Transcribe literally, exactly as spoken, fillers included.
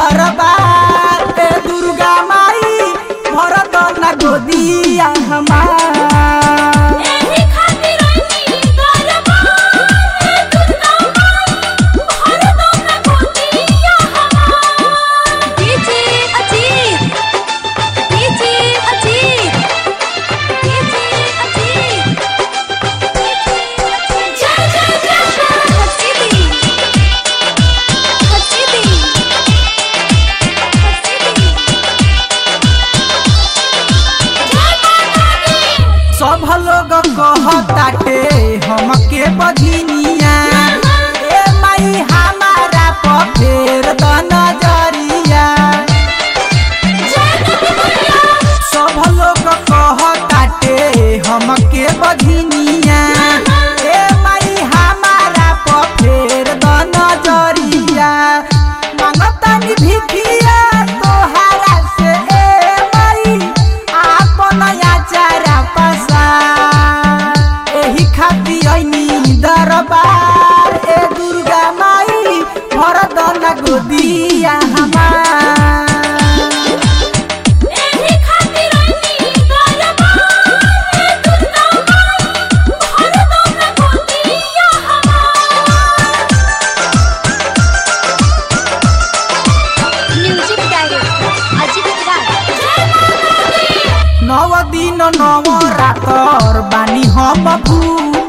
दरबार ए दुर्गा माई भर दो ना गोदिया हमार सब लोग कहताटे हमके बधिनिया ए माई हमारा पर फेर द नजरिया सब लोग कहताटे हमके बधिनिया ए माई हमारा पर फेर द नजरिया मांगतानी भिखिया तोहरा से ए माई आपन आचारा दरबार ए दुर्गा माई भर दो ना गोदिया हमार एही खातिर आई दरबार ए दुर्गा माई भर दो ना गोदिया हमार। Music director Ajit Raj. नव दिन नव रातर बानी हम भू